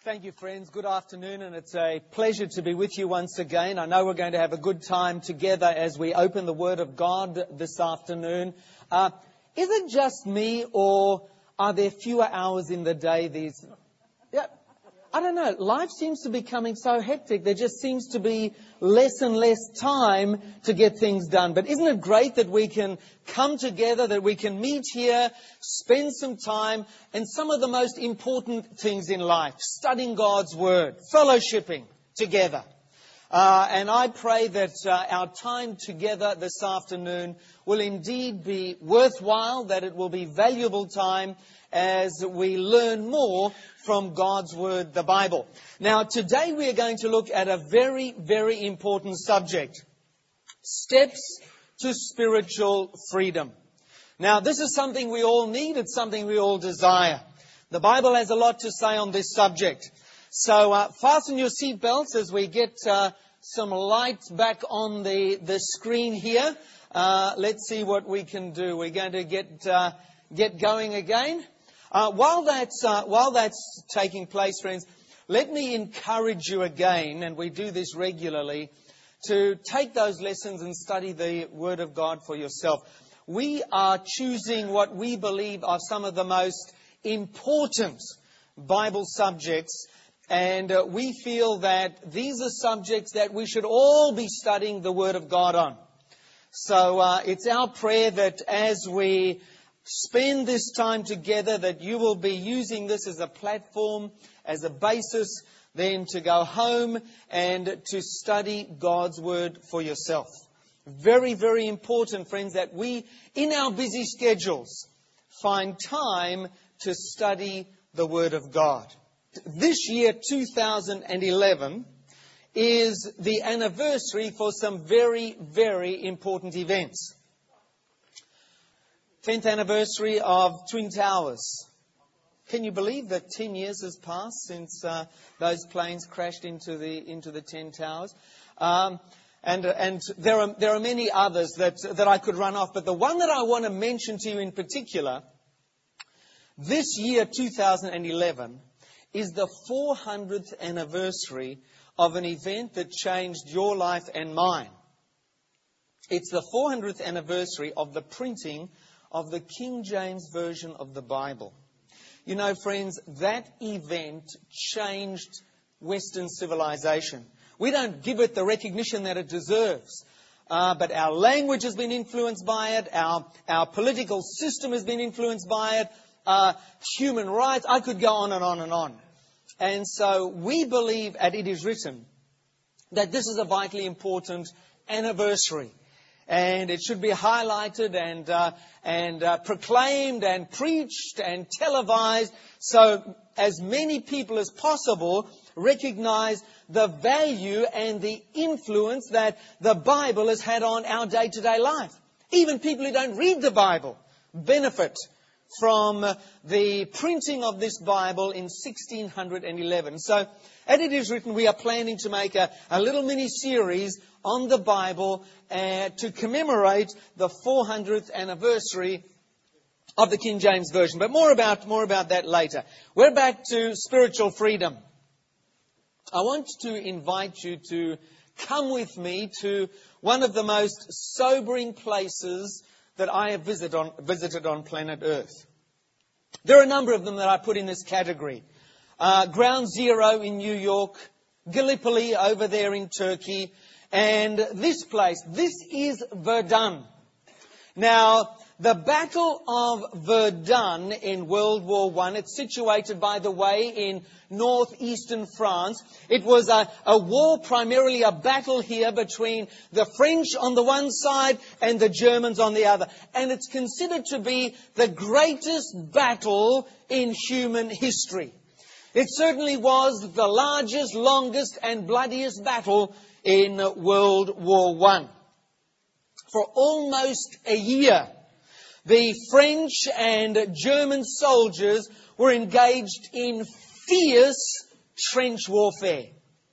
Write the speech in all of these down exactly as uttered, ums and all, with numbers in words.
Thank you, friends. Good afternoon, and it's a pleasure to be with you once again. I know we're going to have a good time together as we open the Word of God this afternoon. Uh, is it just me, or are there fewer hours in the day these... Yeah, I don't know. Life seems to be becoming so hectic. There just seems to be less and less time to get things done. But isn't it great that we can come together, that we can meet here, spend some time, and some of the most important things in life, studying God's Word, fellowshipping together. Uh, and I pray that uh, our time together this afternoon will indeed be worthwhile, that it will be valuable time as we learn more from God's Word, the Bible. Now, today we are going to look at a very, very important subject. Steps to spiritual freedom. Now, this is something we all need. It's something we all desire. The Bible has a lot to say on this subject. So, uh, fasten your seatbelts as we get uh, some light back on the, the screen here. Uh, let's see what we can do. We're going to get uh, get going again. Uh, while that's uh, while that's taking place, friends, let me encourage you again, and we do this regularly, to take those lessons and study the Word of God for yourself. We are choosing what we believe are some of the most important Bible subjects, and uh, we feel that these are subjects that we should all be studying the Word of God on. So uh, it's our prayer that as we spend this time together, that you will be using this as a platform, as a basis, then to go home and to study God's Word for yourself. Very, very important, friends, that we, in our busy schedules, find time to study the Word of God. This year, two thousand eleven, is the anniversary for some very, very important events. tenth anniversary of Twin Towers. Can you believe that ten years has passed since uh, those planes crashed into the into the Twin Towers? Um, and and there are there are many others that that I could run off, but the one that I want to mention to you in particular, this year two thousand eleven, is the four hundredth anniversary of an event that changed your life and mine. It's the four hundredth anniversary of the printing of the King James Version of the Bible. You know, friends, that event changed Western civilization. We don't give it the recognition that it deserves. Uh, but our language has been influenced by it. Our, our political system has been influenced by it. Uh, human rights. I could go on and on and on. And so we believe at It Is Written that this is a vitally important anniversary. And it should be highlighted and uh, and uh, proclaimed and preached and televised, so as many people as possible recognize the value and the influence that the Bible has had on our day-to-day life. Even people who don't read the Bible benefit from the printing of this Bible in sixteen eleven. So, as It Is Written, we are planning to make a, a little mini-series on the Bible uh, to commemorate the four hundredth anniversary of the King James Version. But more about more about that later. We're back to spiritual freedom. I want to invite you to come with me to one of the most sobering places that I have visit on, visited on planet Earth. There are a number of them that I put in this category. Uh, Ground Zero in New York, Gallipoli over there in Turkey, and this place. This is Verdun. Now, the Battle of Verdun in World War One, it's situated, by the way, in northeastern France. It was a, a war, primarily a battle here between the French on the one side and the Germans on the other. And it's considered to be the greatest battle in human history. It certainly was the largest, longest and bloodiest battle in World War One. For almost a year, the French and German soldiers were engaged in fierce trench warfare.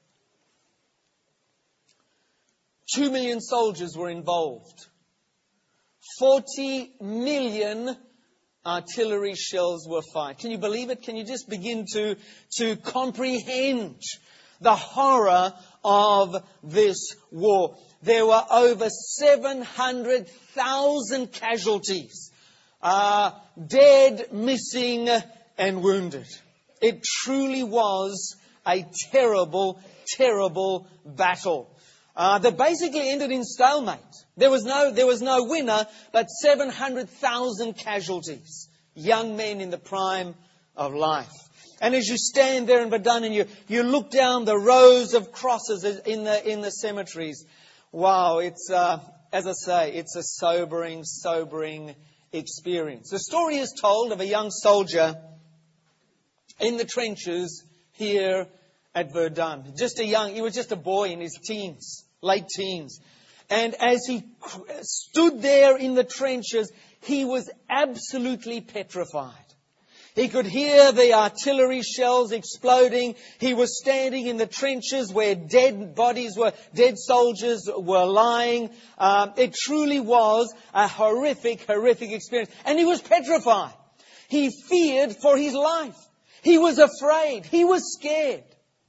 Two million soldiers were involved. Forty million artillery shells were fired. Can you believe it? Can you just begin to, to comprehend the horror of this war? There were over seven hundred thousand casualties, uh, dead, missing, and wounded. It truly was a terrible, terrible battle uh, that basically ended in stalemate. There was no, there was no winner, but seven hundred thousand casualties, young men in the prime of life. And as you stand there in Verdun and you, you look down the rows of crosses in the, in the cemeteries, wow, it's, uh, as I say, it's a sobering, sobering experience. The story is told of a young soldier in the trenches here at Verdun. Just a young, he was just a boy in his teens, late teens. And as he stood there in the trenches, he was absolutely petrified. He could hear the artillery shells exploding. He was standing in the trenches where dead bodies were, dead soldiers were lying. Um, it truly was a horrific, horrific experience. And he was petrified. He feared for his life. He was afraid. He was scared.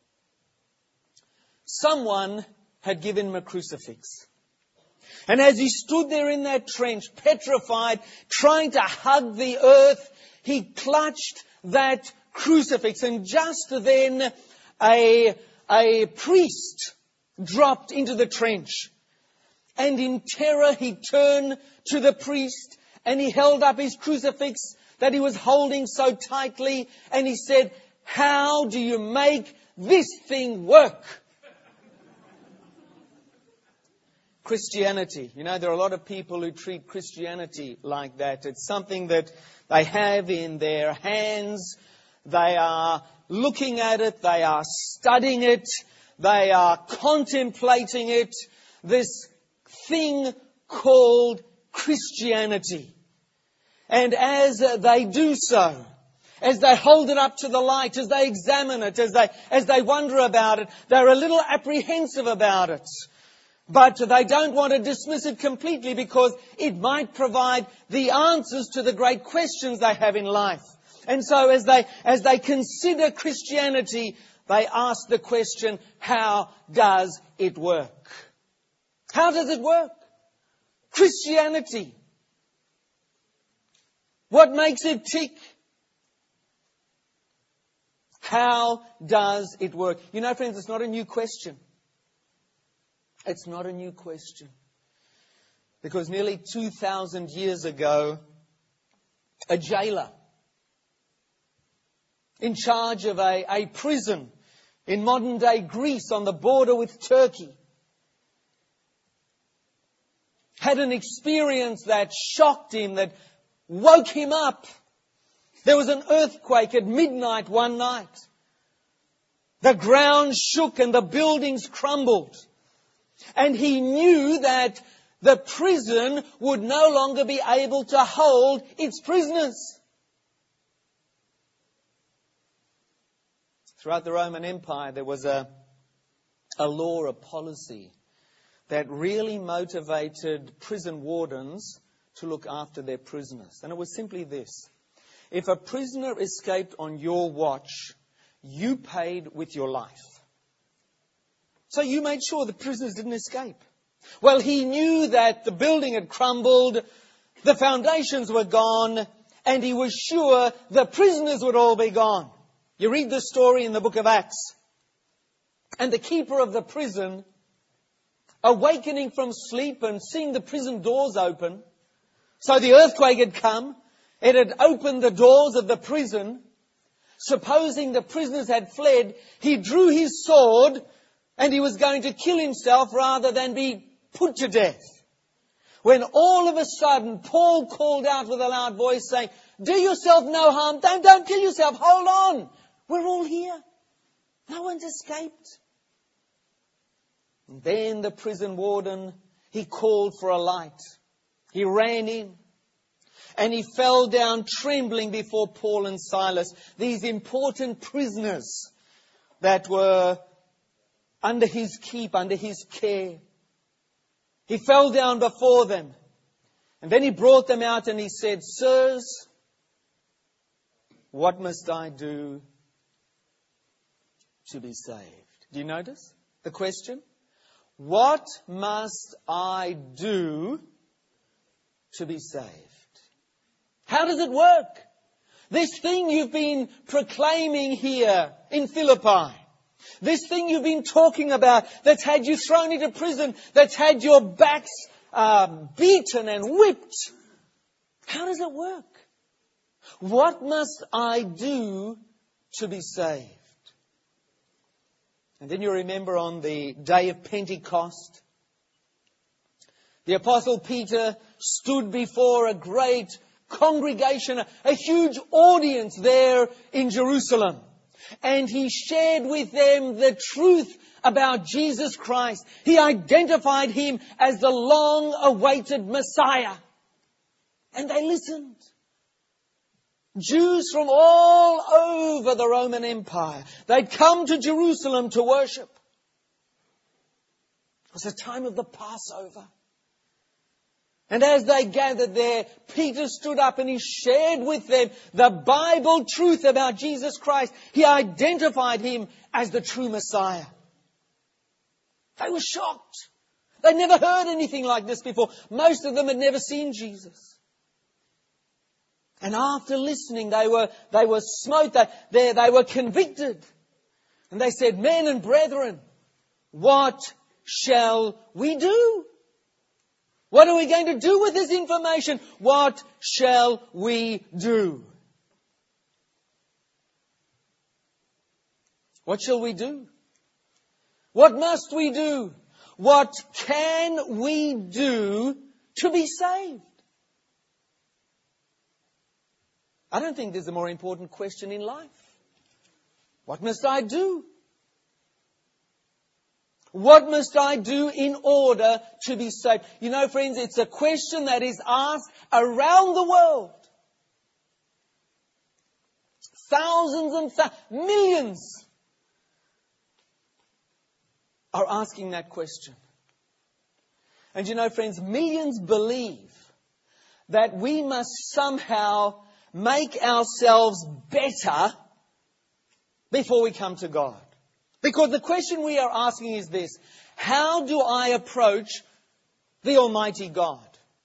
Someone had given him a crucifix. And as he stood there in that trench, petrified, trying to hug the earth, he clutched that crucifix. And just then, a, a priest dropped into the trench. And in terror, he turned to the priest and he held up his crucifix that he was holding so tightly. And he said, "How do you make this thing work?" Christianity. You know, there are a lot of people who treat Christianity like that. It's something that they have in their hands. They are looking at it. They are studying it. They are contemplating it. This thing called Christianity. And as they do so, as they hold it up to the light, as they examine it, as they, as they wonder about it, they're a little apprehensive about it. But they don't want to dismiss it completely because it might provide the answers to the great questions they have in life. And so as they, as they consider Christianity, they ask the question, how does it work? How does it work? Christianity. What makes it tick? How does it work? You know, friends, it's not a new question. It's not a new question. Because nearly two thousand years ago, a jailer in charge of a, a prison in modern-day Greece on the border with Turkey had an experience that shocked him, that woke him up. There was an earthquake at midnight one night. The ground shook and the buildings crumbled. And he knew that the prison would no longer be able to hold its prisoners. Throughout the Roman Empire, there was a, a law, a policy that really motivated prison wardens to look after their prisoners. And it was simply this. If a prisoner escaped on your watch, you paid with your life. So you made sure the prisoners didn't escape. Well, he knew that the building had crumbled, the foundations were gone, and he was sure the prisoners would all be gone. You read the story in the book of Acts. And the keeper of the prison, awakening from sleep and seeing the prison doors open, so the earthquake had come, it had opened the doors of the prison. Supposing the prisoners had fled, he drew his sword and he was going to kill himself rather than be put to death. When all of a sudden Paul called out with a loud voice saying, "Do yourself no harm. Don't, don't kill yourself. Hold on. We're all here. No one's escaped." And then the prison warden, he called for a light. He ran in. And he fell down trembling before Paul and Silas, these important prisoners that were under his keep, under his care. He fell down before them. And then he brought them out and he said, "Sirs, What must I do to be saved? Do you notice the question? What must I do to be saved? How does it work? This thing you've been proclaiming here in Philippi, this thing you've been talking about that's had you thrown into prison, that's had your backs uh, beaten and whipped. How does it work? What must I do to be saved? And then you remember on the day of Pentecost, the Apostle Peter stood before a great congregation, a huge audience there in Jerusalem. And he shared with them the truth about Jesus Christ. He identified Him as the long-awaited Messiah. And they listened. Jews from all over the Roman Empire. They'd come to Jerusalem to worship. It was the time of the Passover. And as they gathered there, Peter stood up and he shared with them the Bible truth about Jesus Christ. He identified Him as the true Messiah. They were shocked. They'd never heard anything like this before. Most of them had never seen Jesus. And after listening, they were, they were smote, they, they were convicted. And they said, men and brethren, what shall we do? What are we going to do with this information? What shall we do? What shall we do? What must we do? What can we do to be saved? I don't think there's a more important question in life. What must I do? What must I do in order to be saved? You know, friends, it's a question that is asked around the world. Thousands and th- millions are asking that question. And you know, friends, millions believe that we must somehow make ourselves better before we come to God. Because the question we are asking is this: how do I approach the Almighty God?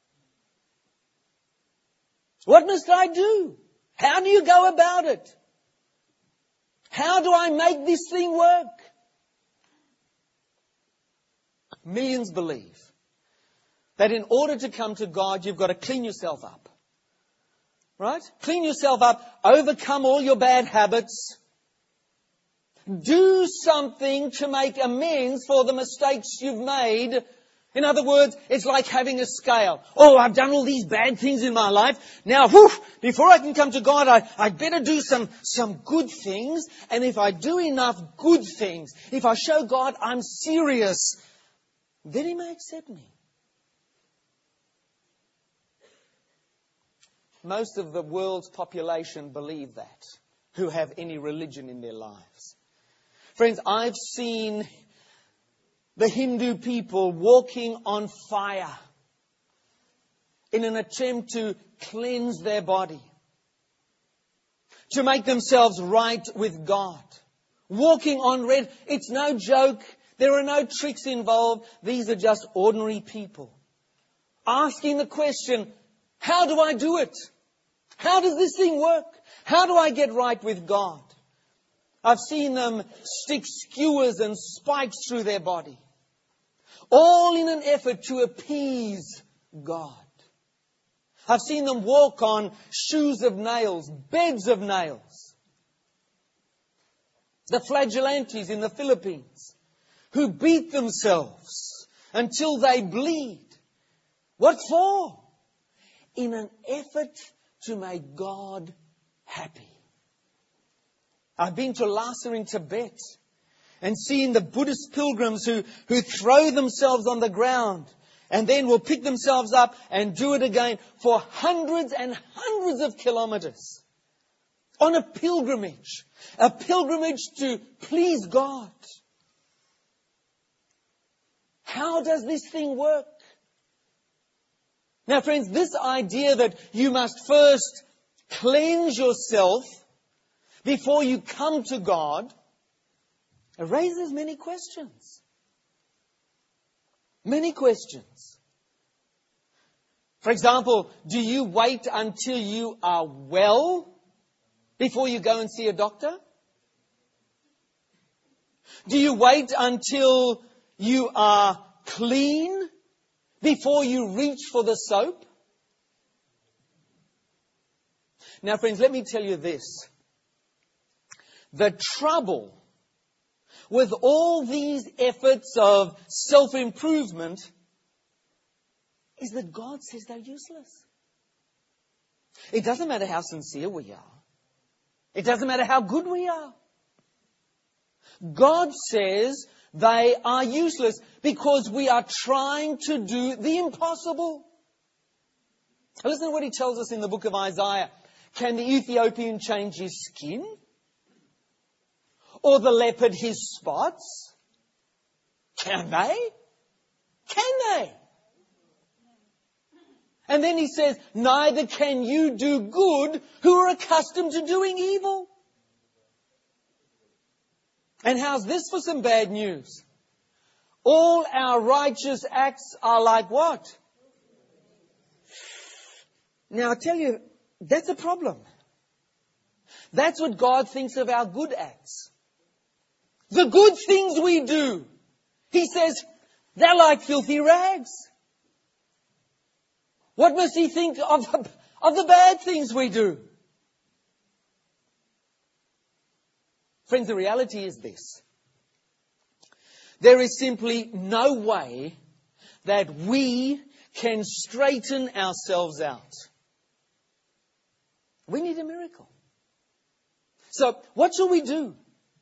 What must I do? How do you go about it? How do I make this thing work? Millions believe that in order to come to God, you've got to clean yourself up. Right? Clean yourself up, overcome all your bad habits, do something to make amends for the mistakes you've made. In other words, it's like having a scale. Oh, I've done all these bad things in my life. Now, whew, before I can come to God, I, I'd better do some, some good things. And if I do enough good things, if I show God I'm serious, then He may accept me. Most of the world's population believe that, who have any religion in their lives. Friends, I've seen the Hindu people walking on fire in an attempt to cleanse their body, to make themselves right with God. Walking on red, it's no joke. There are no tricks involved. These are just ordinary people. Asking the question, how do I do it? How does this thing work? How do I get right with God? I've seen them stick skewers and spikes through their body, all in an effort to appease God. I've seen them walk on shoes of nails, beds of nails. The flagellantes in the Philippines, who beat themselves until they bleed. What for? In an effort to make God happy. I've been to Lhasa in Tibet and seen the Buddhist pilgrims who, who throw themselves on the ground and then will pick themselves up and do it again for hundreds and hundreds of kilometers on a pilgrimage. A pilgrimage to please God. How does this thing work? Now, friends, this idea that you must first cleanse yourself before you come to God, it raises many questions. Many questions. For example, do you wait until you are well before you go and see a doctor? Do you wait until you are clean before you reach for the soap? Now, friends, let me tell you this. The trouble with all these efforts of self-improvement is that God says they're useless. It doesn't matter how sincere we are. It doesn't matter how good we are. God says they are useless because we are trying to do the impossible. Listen to what he tells us in the book of Isaiah. Can the Ethiopian change his skin? Or the leopard his spots? Can they? Can they? And then he says, neither can you do good who are accustomed to doing evil. And how's this for some bad news? All our righteous acts are like what? Now I tell you, that's a problem. That's what God thinks of our good acts. The good things we do. He says, they're like filthy rags. What must He think of, of the bad things we do? Friends, the reality is this. There is simply no way that we can straighten ourselves out. We need a miracle. So, what shall we do?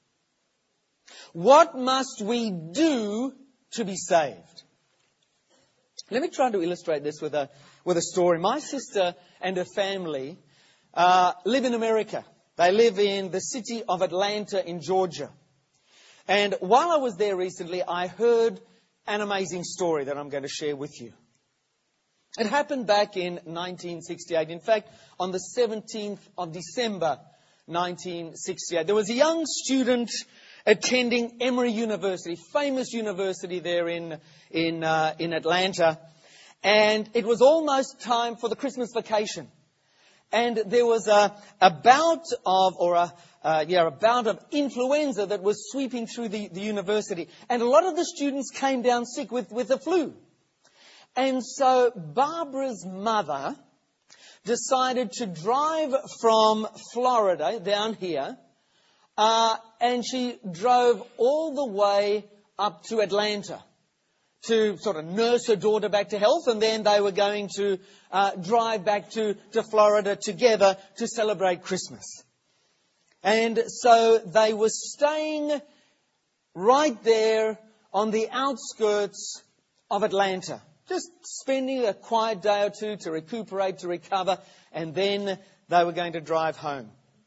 What must we do to be saved? Let me try to illustrate this with a with a story. My sister and her family uh, live in America. They live in the city of Atlanta in Georgia. And while I was there recently, I heard an amazing story that I'm going to share with you. It happened back in nineteen sixty-eight. In fact, on the seventeenth of December, nineteen sixty-eight, there was a young student attending Emory University, famous university there in in uh, in Atlanta, and it was almost time for the Christmas vacation, and there was a, a bout of or a uh, yeah a bout of influenza that was sweeping through the, the university, and a lot of the students came down sick with with the flu, and so Barbara's mother decided to drive from Florida down here. Uh, and she drove all the way up to Atlanta to sort of nurse her daughter back to health. And then they were going to uh, drive back to, to Florida together to celebrate Christmas. And so they were staying right there on the outskirts of Atlanta. Just spending a quiet day or two to recuperate, to recover. And then they were going to drive home.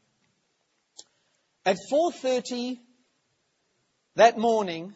At four thirty that morning,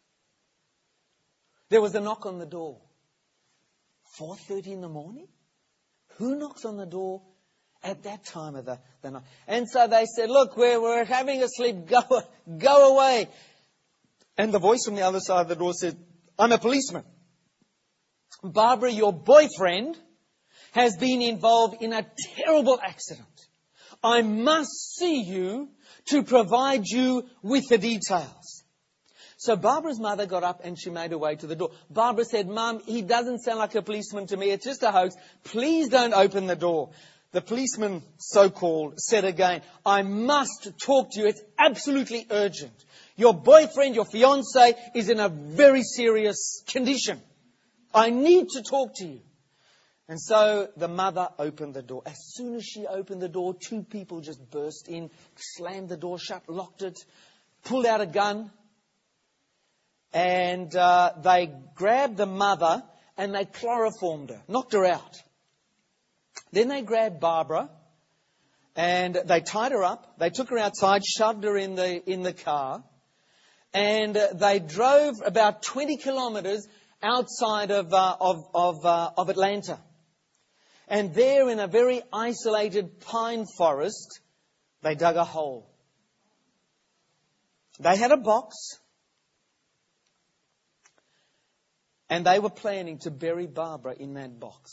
there was a knock on the door. four thirty in the morning? Who knocks on the door at that time of the, the night? And so they said, look, we're, we're having a sleep. Go, go away. And the voice from the other side of the door said, I'm a policeman. Barbara, your boyfriend has been involved in a terrible accident. I must see you to provide you with the details. So Barbara's mother got up and she made her way to the door. Barbara said, Mum, he doesn't sound like a policeman to me. It's just a hoax. Please don't open the door. The policeman, so-called, said again, I must talk to you. It's absolutely urgent. Your boyfriend, your fiancé, is in a very serious condition. I need to talk to you. And so the mother opened the door. As soon as she opened the door, two people just burst in, slammed the door shut, locked it, pulled out a gun. And uh, they grabbed the mother and they chloroformed her, knocked her out. Then they grabbed Barbara and they tied her up. They took her outside, shoved her in the in the car. And uh, they drove about twenty kilometers outside of, uh, of, of, uh, of Atlanta. And there in a very isolated pine forest, they dug a hole. They had a box, and they were planning to bury Barbara in that box.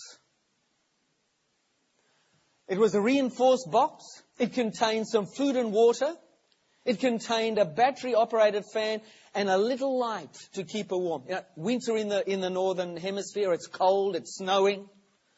It was a reinforced box. It contained some food and water. It contained a battery-operated fan and a little light to keep her warm. You know, winter in the in the northern hemisphere, it's cold, it's snowing.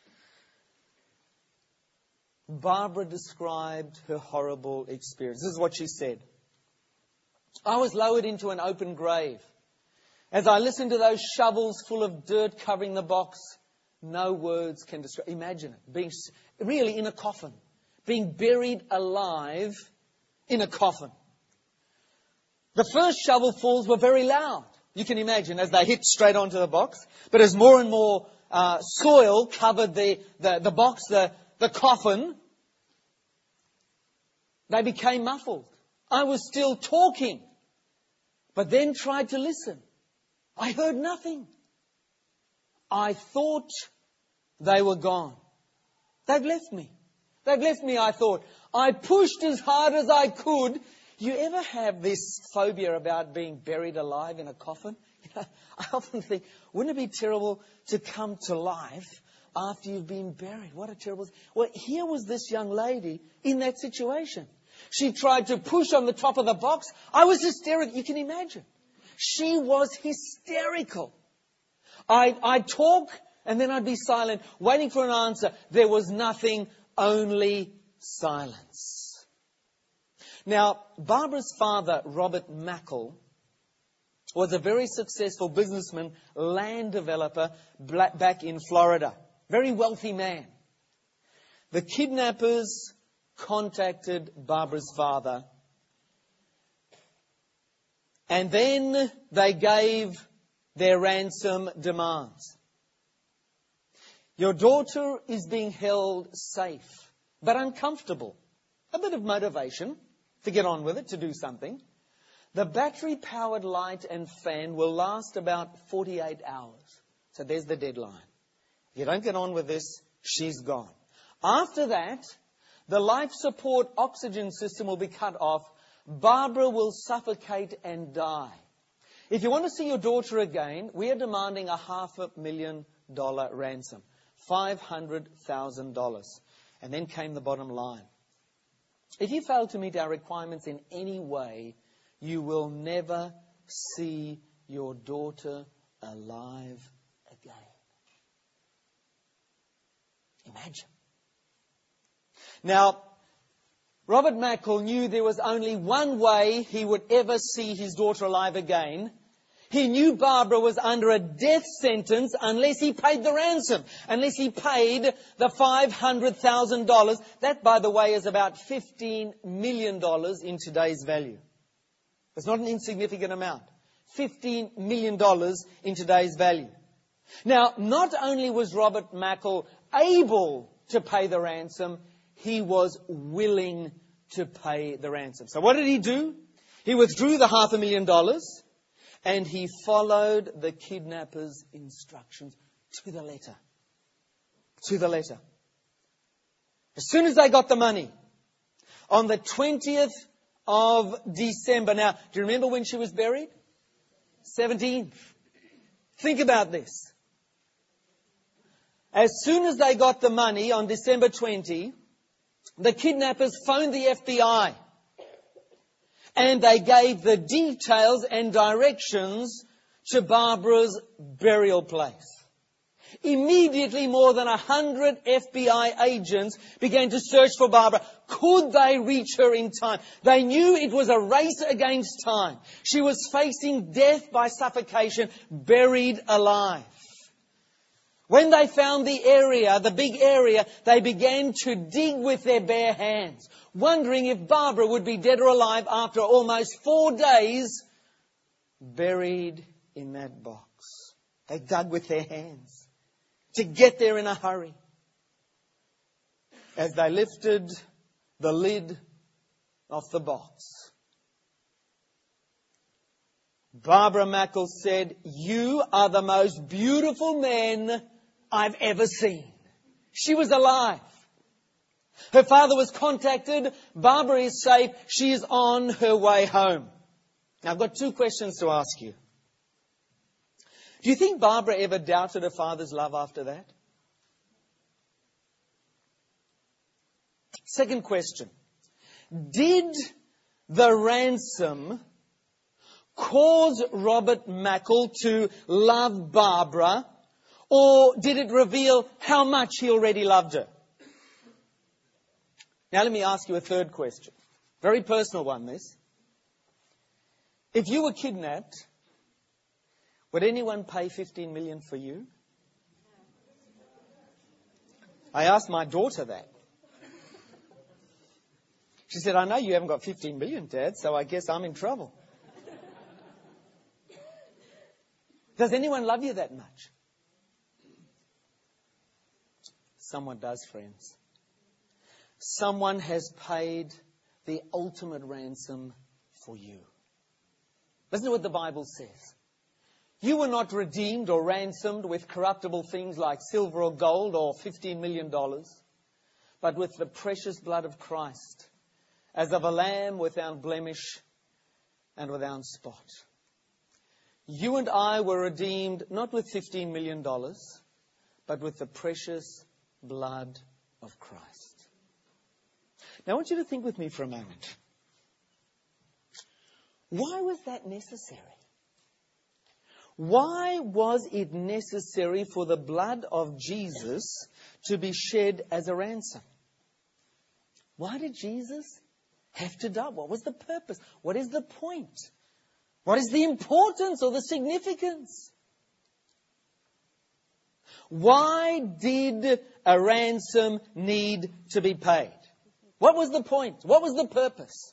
Barbara described her horrible experience. This is what she said. I was lowered into an open grave. As I listened to those shovels full of dirt covering the box, no words can describe. Imagine it, being really in a coffin, being buried alive in a coffin. The first shovelfuls were very loud. You can imagine as they hit straight onto the box. But as more and more uh, soil covered the, the, the box, the, the coffin, they became muffled. I was still talking, but then tried to listen. I heard nothing. I thought they were gone. They've left me. They've left me, I thought. I pushed as hard as I could. You ever have this phobia about being buried alive in a coffin? You know, I often think, wouldn't it be terrible to come to life after you've been buried? What a terrible thing. Well, here was this young lady in that situation. She tried to push on the top of the box. I was hysterical. You can imagine. She was hysterical. I'd, I'd talk and then I'd be silent, waiting for an answer. There was nothing, only silence. Now, Barbara's father, Robert Mackle, was a very successful businessman, land developer back in Florida. Very wealthy man. The kidnappers contacted Barbara's father, and then they gave their ransom demands. Your daughter is being held safe, but uncomfortable. A bit of motivation to get on with it, to do something. The battery-powered light and fan will last about forty-eight hours. So there's the deadline. If you don't get on with this, she's gone. After that, the life support oxygen system will be cut off. Barbara will suffocate and die. If you want to see your daughter again, we are demanding a half a million dollar ransom. five hundred thousand dollars. And then came the bottom line. If you fail to meet our requirements in any way, you will never see your daughter alive again. Imagine. Now, Robert Mackle knew there was only one way he would ever see his daughter alive again. He knew Barbara was under a death sentence unless he paid the ransom, unless he paid the five hundred thousand dollars. That, by the way, is about fifteen million dollars in today's value. It's not an insignificant amount. fifteen million dollars in today's value. Now, not only was Robert Mackle able to pay the ransom, he was willing to pay the ransom. So what did he do? He withdrew the half a million dollars and he followed the kidnappers' instructions to the letter. To the letter. As soon as they got the money, on the twentieth of December. Now, do you remember when she was buried? seventeenth. Think about this. As soon as they got the money on December twentieth, the kidnappers phoned the F B I. And they gave the details and directions to Barbara's burial place. Immediately, more than a hundred F B I agents began to search for Barbara. Could they reach her in time? They knew it was a race against time. She was facing death by suffocation, buried alive. When they found the area, the big area, they began to dig with their bare hands, wondering if Barbara would be dead or alive after almost four days buried in that box. They dug with their hands to get there in a hurry. As they lifted the lid off the box, Barbara Mackle said, "You are the most beautiful man I've ever seen." She was alive. Her father was contacted. Barbara is safe. She is on her way home. Now, I've got two questions to ask you. Do you think Barbara ever doubted her father's love after that? Second question. Did the ransom cause Robert Mackle to love Barbara, or did it reveal how much he already loved her? Now let me ask you a third question. Very personal one, this. If you were kidnapped, would anyone pay fifteen million dollars for you? I asked my daughter that. She said, I know you haven't got fifteen million dollars, Dad, so I guess I'm in trouble. Does anyone love you that much? Someone does, friends. Someone has paid the ultimate ransom for you. Listen to what the Bible says. You were not redeemed or ransomed with corruptible things like silver or gold or fifteen million dollars, but with the precious blood of Christ, as of a lamb without blemish and without spot. You and I were redeemed not with fifteen million dollars, but with the precious blood of Christ. Now I want you to think with me for a moment. Why was that necessary? Why was it necessary for the blood of Jesus to be shed as a ransom? Why did Jesus have to die? What was the purpose? What is the point? What is the importance or the significance? Why did a ransom need to be paid? What was the point? What was the purpose?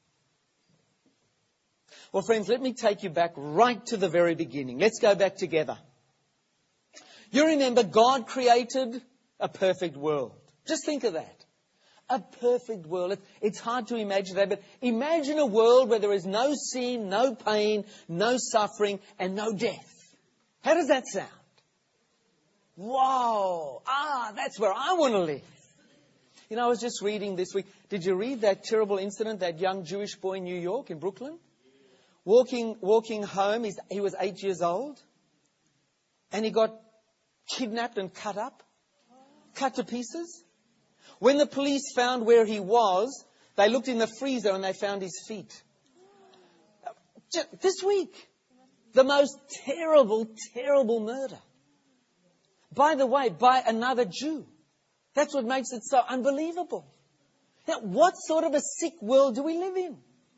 Well, friends, let me take you back right to the very beginning. Let's go back together. You remember God created a perfect world. Just think of that. A perfect world. It's hard to imagine that, but imagine a world where there is no sin, no pain, no suffering, and no death. How does that sound? Wow! Ah, that's where I want to live. You know, I was just reading this week. Did you read that terrible incident, that young Jewish boy in New York, in Brooklyn? Walking, walking home, he's, he was eight years old, and he got kidnapped and cut up, cut to pieces. When the police found where he was, they looked in the freezer and they found his feet. Just this week, the most terrible, terrible murder. By the way, by another Jew. That's what makes it so unbelievable. Now, what sort of a sick world do we live in?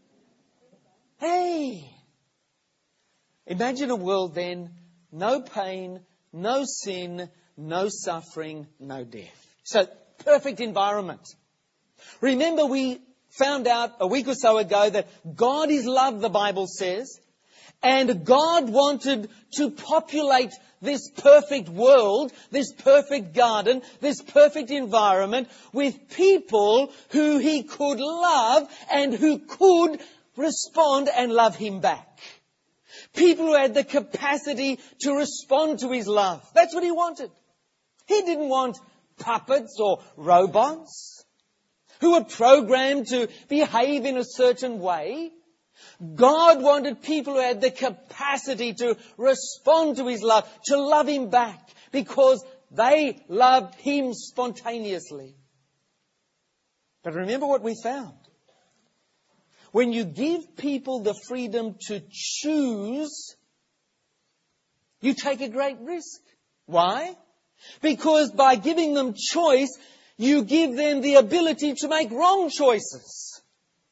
Hey! Imagine a world then, no pain, no sin, no suffering, no death. So, perfect environment. Remember, we found out a week or so ago that God is love, the Bible says, and God wanted to populate this perfect world, this perfect garden, this perfect environment with people who He could love and who could respond and love Him back. People who had the capacity to respond to His love. That's what He wanted. He didn't want puppets or robots who were programmed to behave in a certain way. God wanted people who had the capacity to respond to His love, to love Him back, because they loved Him spontaneously. But remember what we found. When you give people the freedom to choose, you take a great risk. Why? Because by giving them choice, you give them the ability to make wrong choices.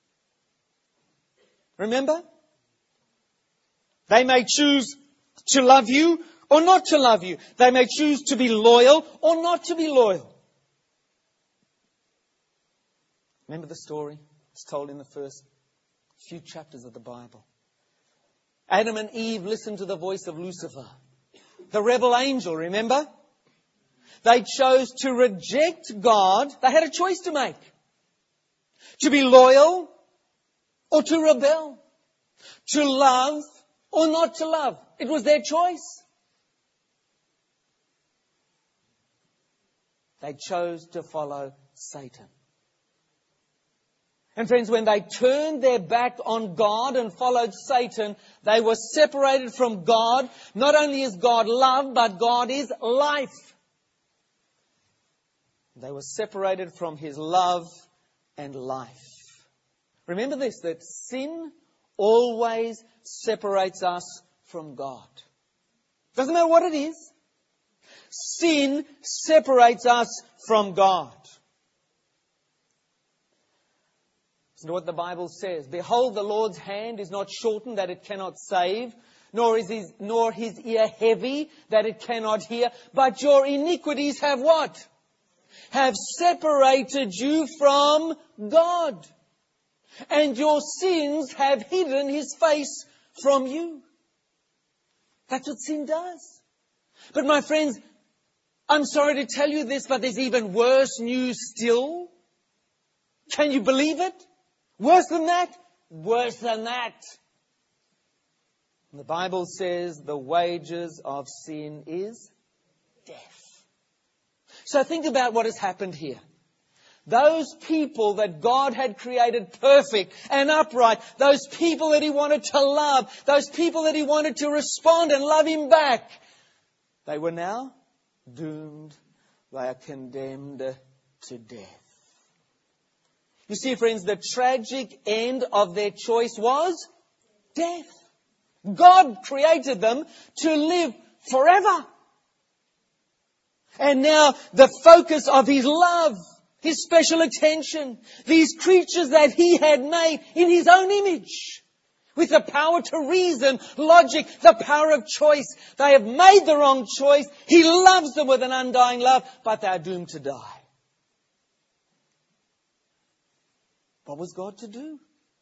Remember? They may choose to love you or not to love you. They may choose to be loyal or not to be loyal. Remember the story? It's told in the first few chapters of the Bible. Adam and Eve listened to the voice of Lucifer, the rebel angel, remember? They chose to reject God. They had a choice to make. To be loyal or to rebel. To love or not to love. It was their choice. They chose to follow Satan. And friends, when they turned their back on God and followed Satan, they were separated from God. Not only is God love, but God is life. They were separated from His love and life. Remember this, that sin always separates us from God. Doesn't matter what it is. Sin separates us from God. Listen to what the Bible says. Behold, the Lord's hand is not shortened that it cannot save, nor is his, nor his ear heavy that it cannot hear. But your iniquities have what? Have separated you from God. And your sins have hidden His face from you. That's what sin does. But my friends, I'm sorry to tell you this, but there's even worse news still. Can you believe it? Worse than that? Worse than that. The Bible says the wages of sin is death. So think about what has happened here. Those people that God had created perfect and upright, those people that He wanted to love, those people that He wanted to respond and love Him back, they were now doomed. They are condemned to death. You see, friends, the tragic end of their choice was death. God created them to live forever. And now the focus of His love, His special attention, these creatures that He had made in His own image, with the power to reason, logic, the power of choice. They have made the wrong choice. He loves them with an undying love, but they are doomed to die. What was God to do?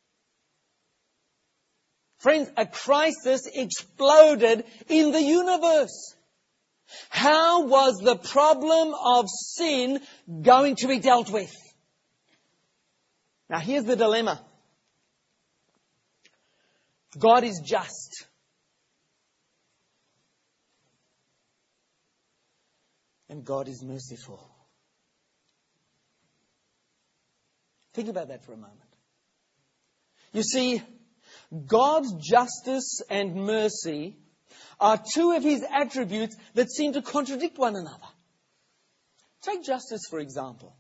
Friends, a crisis exploded in the universe. How was the problem of sin going to be dealt with? Now here's the dilemma. God is just. And God is merciful. Think about that for a moment. You see, God's justice and mercy are two of His attributes that seem to contradict one another. Take justice, for example.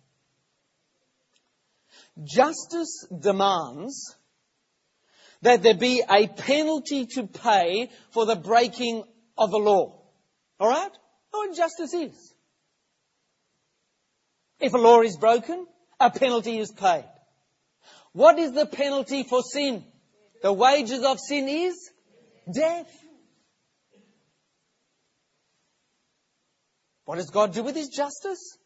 Justice demands that there be a penalty to pay for the breaking of the law. All right? That's what justice is. If a law is broken, a penalty is paid. What is the penalty for sin? The wages of sin is death. What does God do with His justice?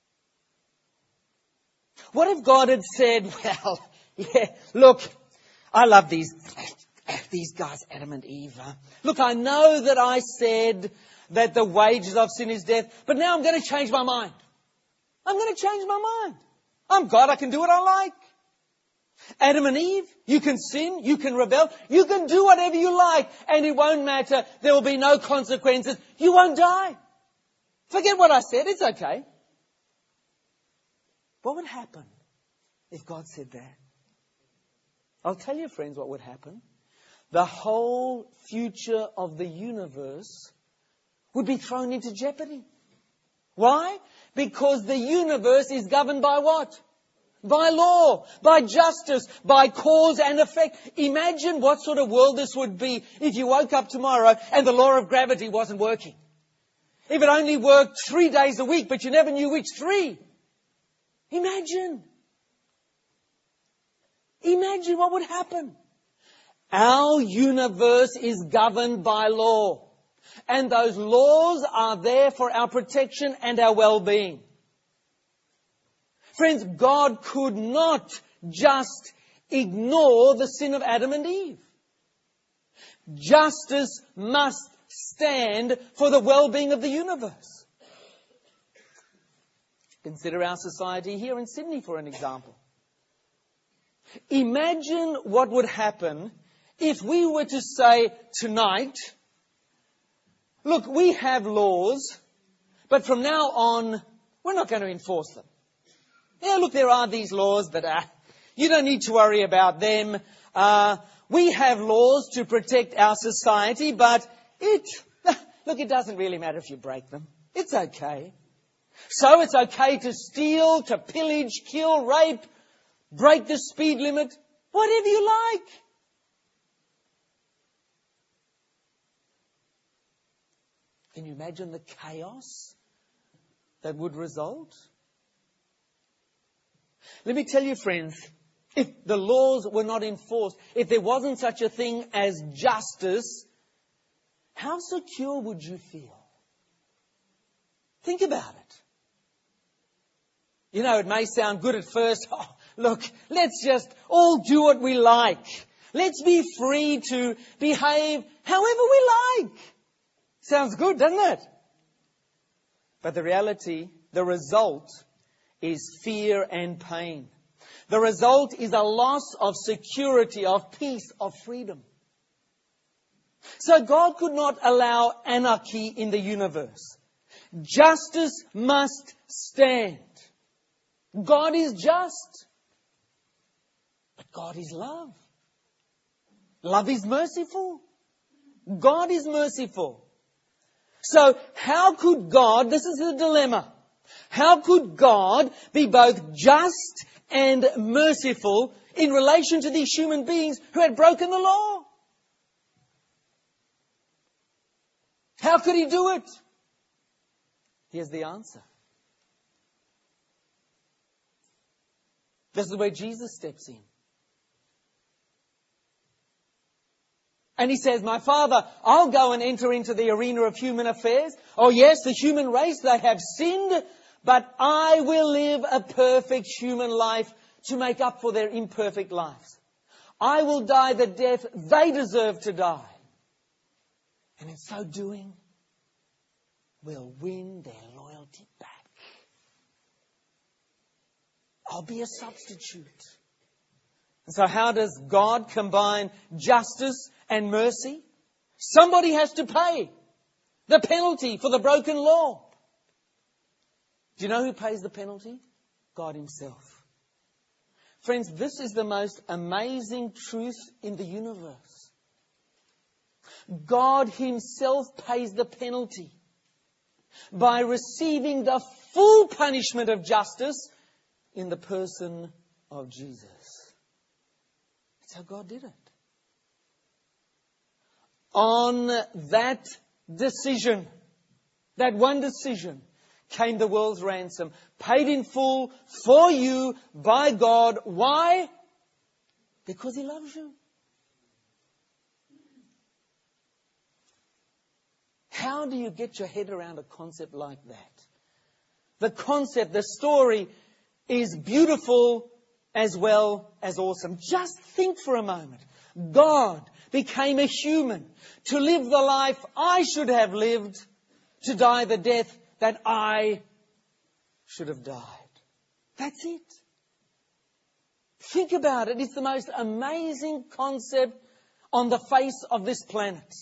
What if God had said, well, yeah, look, I love these, these guys, Adam and Eve. Huh? Look, I know that I said that the wages of sin is death, but now I'm going to change my mind. I'm going to change my mind. I'm God, I can do what I like. Adam and Eve, you can sin, you can rebel, you can do whatever you like, and it won't matter. There will be no consequences. You won't die. Forget what I said, it's okay. What would happen if God said that? I'll tell you, friends, what would happen. The whole future of the universe would be thrown into jeopardy. Why? Because the universe is governed by what? By law, by justice, by cause and effect. Imagine what sort of world this would be if you woke up tomorrow and the law of gravity wasn't working. If it only worked three days a week, but you never knew which three. Imagine. Imagine what would happen. Our universe is governed by law. And those laws are there for our protection and our well-being. Friends, God could not just ignore the sin of Adam and Eve. Justice must stand for the well-being of the universe. Consider our society here in Sydney for an example. Imagine what would happen if we were to say tonight, look, we have laws, but from now on, we're not going to enforce them. Yeah, look, there are these laws, but uh, You don't need to worry about them. Uh, we have laws to protect our society, but it, look, it doesn't really matter if you break them. It's okay. So it's okay to steal, to pillage, kill, rape, break the speed limit, whatever you like. Can you imagine the chaos that would result? Let me tell you, friends, if the laws were not enforced, if there wasn't such a thing as justice, how secure would you feel? Think about it. You know, it may sound good at first. Oh, look, let's just all do what we like. Let's be free to behave however we like. Sounds good, doesn't it? But the reality, the result is fear and pain. The result is a loss of security, of peace, of freedom. So God could not allow anarchy in the universe. Justice must stand. God is just. But God is love. Love is merciful. God is merciful. So how could God, this is the dilemma, how could God be both just and merciful in relation to these human beings who had broken the law? How could He do it? Here's the answer. This is where Jesus steps in. And He says, my Father, I'll go and enter into the arena of human affairs. Oh yes, the human race, they have sinned, but I will live a perfect human life to make up for their imperfect lives. I will die the death they deserve to die. And in so doing, we'll win their loyalty back. I'll be a substitute. And so how does God combine justice and mercy? Somebody has to pay the penalty for the broken law. Do you know who pays the penalty? God Himself. Friends, this is the most amazing truth in the universe. God Himself pays the penalty by receiving the full punishment of justice in the person of Jesus. That's how God did it. On that decision, that one decision, came the world's ransom, paid in full for you by God. Why? Because He loves you. How do you get your head around a concept like that? The concept, the story is beautiful as well as awesome. Just think for a moment. God became a human to live the life I should have lived, to die the death that I should have died. That's it. Think about it. It's the most amazing concept on the face of this planet.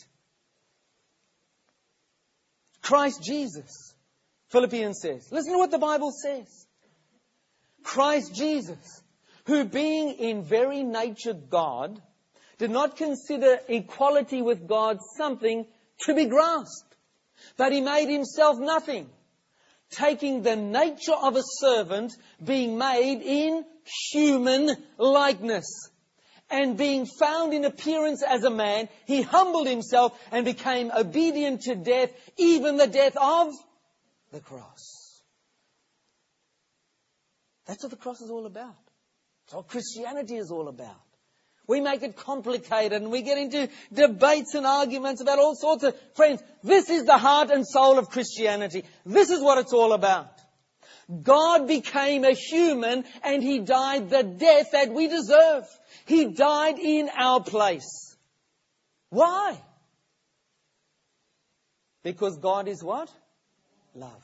Christ Jesus, Philippians says. Listen to what the Bible says. Christ Jesus, who being in very nature God, did not consider equality with God something to be grasped, but He made Himself nothing, taking the nature of a servant, being made in human likeness. And being found in appearance as a man, He humbled Himself and became obedient to death, even the death of the cross. That's what the cross is all about. That's what Christianity is all about. We make it complicated and we get into debates and arguments about all sorts of... Friends, this is the heart and soul of Christianity. This is what it's all about. God became a human and He died the death that we deserve. He died in our place. Why? Because God is what? Love.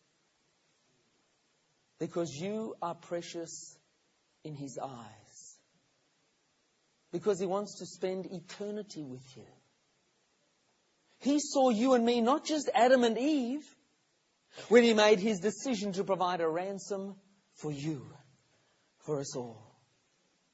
Because you are precious in His eyes. Because He wants to spend eternity with you. He saw you and me, not just Adam and Eve, when He made His decision to provide a ransom for you, for us all.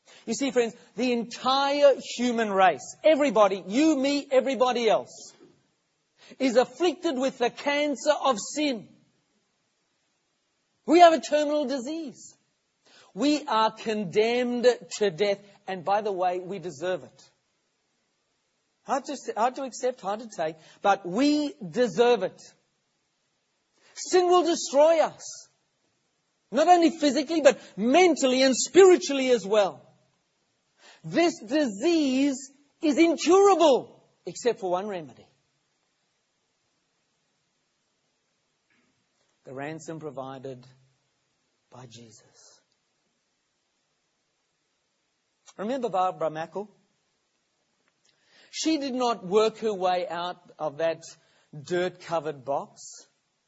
You see, friends, the entire human race, everybody, you, me, everybody else, is afflicted with the cancer of sin. We have a terminal disease. We are condemned to death. And by the way, we deserve it. Hard to, hard to accept, hard to take, but we deserve it. Sin will destroy us. Not only physically, but mentally and spiritually as well. This disease is incurable, except for one remedy. The ransom provided by Jesus. Remember Barbara Mackle? She did not work her way out of that dirt-covered box.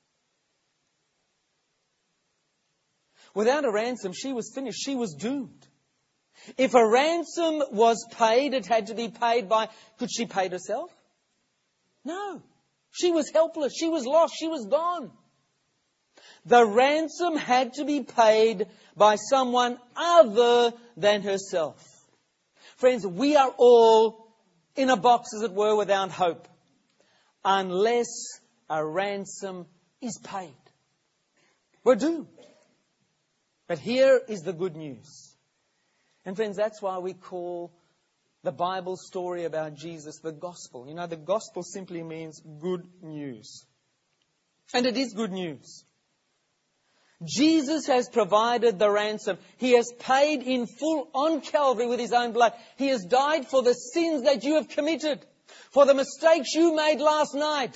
Without a ransom, she was finished. She was doomed. If a ransom was paid, it had to be paid by... Could she pay it herself? No. She was helpless. She was lost. She was gone. The ransom had to be paid by someone other than herself. Friends, we are all in a box, as it were, without hope, unless a ransom is paid. We're doomed. But here is the good news. And friends, that's why we call the Bible story about Jesus the gospel. You know, the gospel simply means good news. And it is good news. Jesus has provided the ransom. He has paid in full on Calvary with His own blood. He has died for the sins that you have committed, for the mistakes you made last night.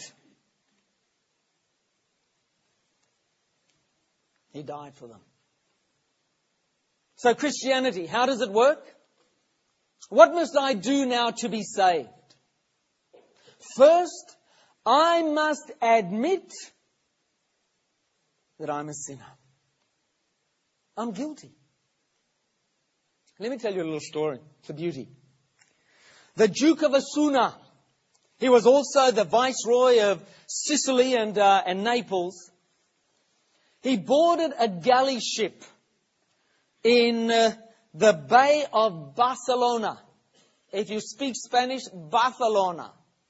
He died for them. So Christianity, how does it work? What must I do now to be saved? First, I must admit that I'm a sinner. I'm guilty. Let me tell you a little story. It's a beauty. The Duke of Asuna, he was also the Viceroy of Sicily and, uh, and Naples. He boarded a galley ship in uh, the Bay of Barcelona. If you speak Spanish, Barcelona.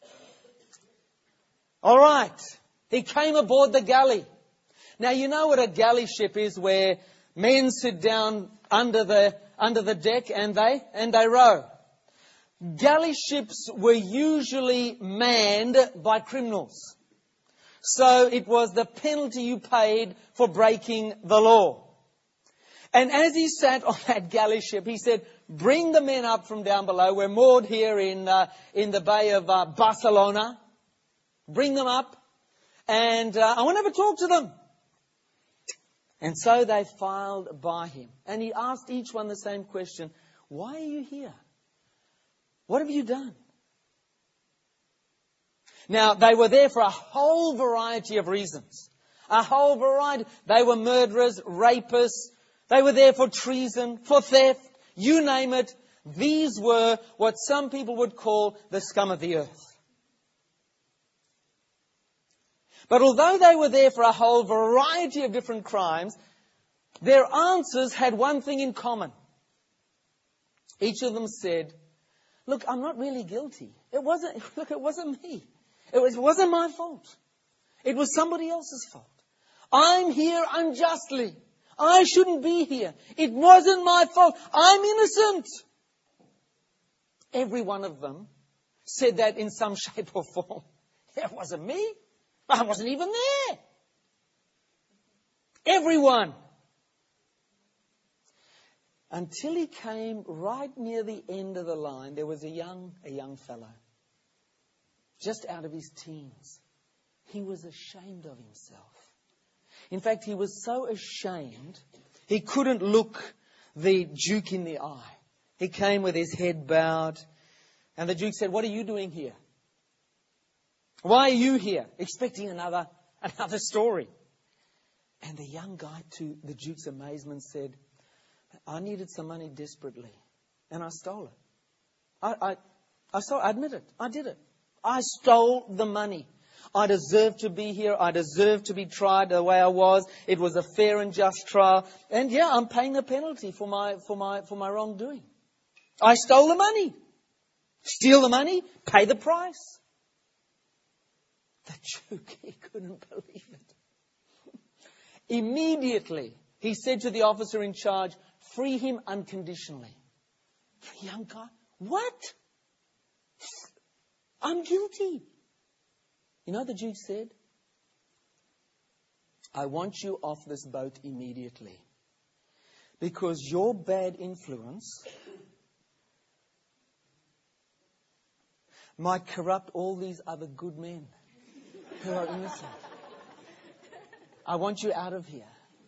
All right. He came aboard the galley. Now, you know what a galley ship is, where men sit down under the under the deck and they and they row. Galley ships were usually manned by criminals. So it was the penalty you paid for breaking the law. And as he sat on that galley ship, he said, bring the men up from down below. We're moored here in uh, in the Bay of uh, Barcelona. Bring them up. And uh, I want to have a talk to them. And so they filed by him. And he asked each one the same question. Why are you here? What have you done? Now, they were there for a whole variety of reasons. A whole variety. They were murderers, rapists. They were there for treason, for theft. You name it. These were what some people would call the scum of the earth. But although they were there for a whole variety of different crimes, their answers had one thing in common. Each of them said, look, I'm not really guilty. It wasn't, look, it wasn't me. It, was, it wasn't my fault. It was somebody else's fault. I'm here unjustly. I shouldn't be here. It wasn't my fault. I'm innocent. Every one of them said that in some shape or form. It wasn't me. I wasn't even there. Everyone. Until he came right near the end of the line, there was a young, a young fellow, just out of his teens. He was ashamed of himself. In fact, he was so ashamed, he couldn't look the Duke in the eye. He came with his head bowed, and the Duke said, what are you doing here? Why are you here? Expecting another, another story. And the young guy, to the Duke's amazement, said, I needed some money desperately, and I stole it. I, I, I stole, I admit it. I did it. I stole the money. I deserved to be here. I deserved to be tried the way I was. It was a fair and just trial. And yeah, I'm paying the penalty for my, for my, for my wrongdoing. I stole the money. Steal the money, pay the price. The Jew, he couldn't believe it. Immediately, he said to the officer in charge, free him unconditionally. The young guy, what? I'm guilty. You know what the Jew said? I want you off this boat immediately. Because your bad influence might corrupt all these other good men who are innocent. I want you out of here.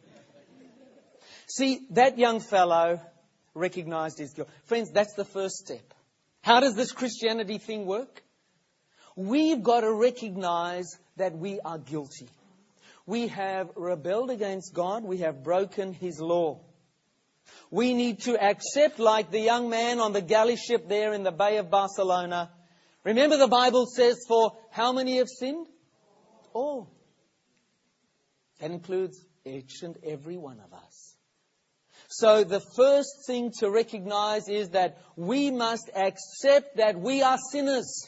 See, that young fellow recognized his guilt. Friends, that's the first step. How does this Christianity thing work? We've got to recognize that we are guilty. We have rebelled against God. We have broken His law. We need to accept, like the young man on the galley ship there in the Bay of Barcelona. Remember, the Bible says, for how many have sinned? All. That includes each and every one of us. So the first thing to recognize is that we must accept that we are sinners.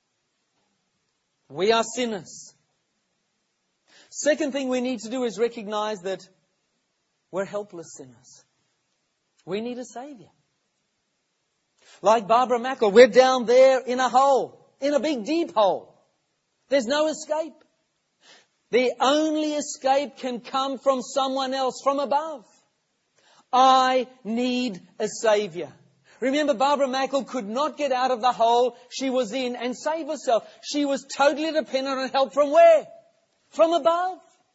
We are sinners. Second thing we need to do is recognize that we're helpless sinners. We need a Savior. Like Barbara Mackle, we're down there in a hole, in a big deep hole. There's no escape. The only escape can come from someone else, from above. I need a Savior. Remember, Barbara Mackle could not get out of the hole she was in and save herself. She was totally dependent on help from where? From above.